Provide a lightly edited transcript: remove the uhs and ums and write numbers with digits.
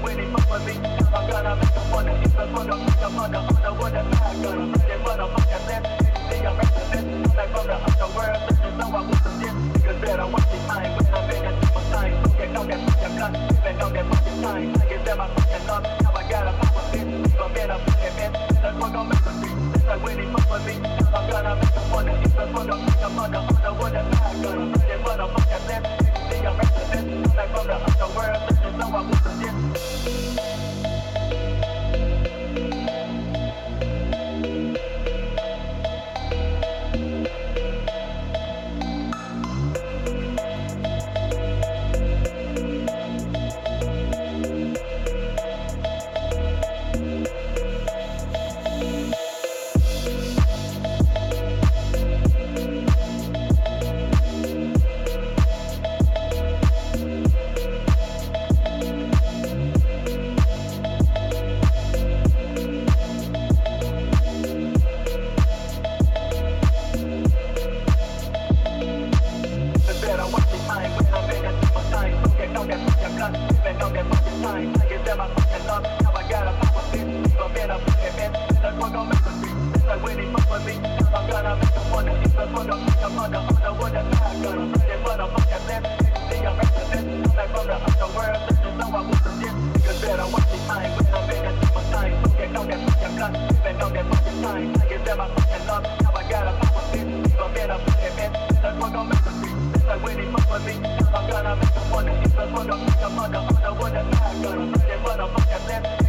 when he fuck with me, I'm gonna make him wanna eat the mother, with the bag, gonna put it motherfucking left. See, I'm represent, I'm back from the underworld, so you know I was some shit. Niggas better watch the time when I'm in that super time. Don't get fucking cut, even on that fucking time. I give them my fucking love, now I gotta fuck with it. Leave a man up in their bed, that's what gon' make them see. It's like when he fuck with me, I'm gonna make him wanna eat the mother, with the bag, gonna put it motherfucking left. See, I'm represent, I'm back from the underworld, so you know I was some shit. I'm gonna make them wanna eat the mother, with the bag, gonna put it motherfucking left.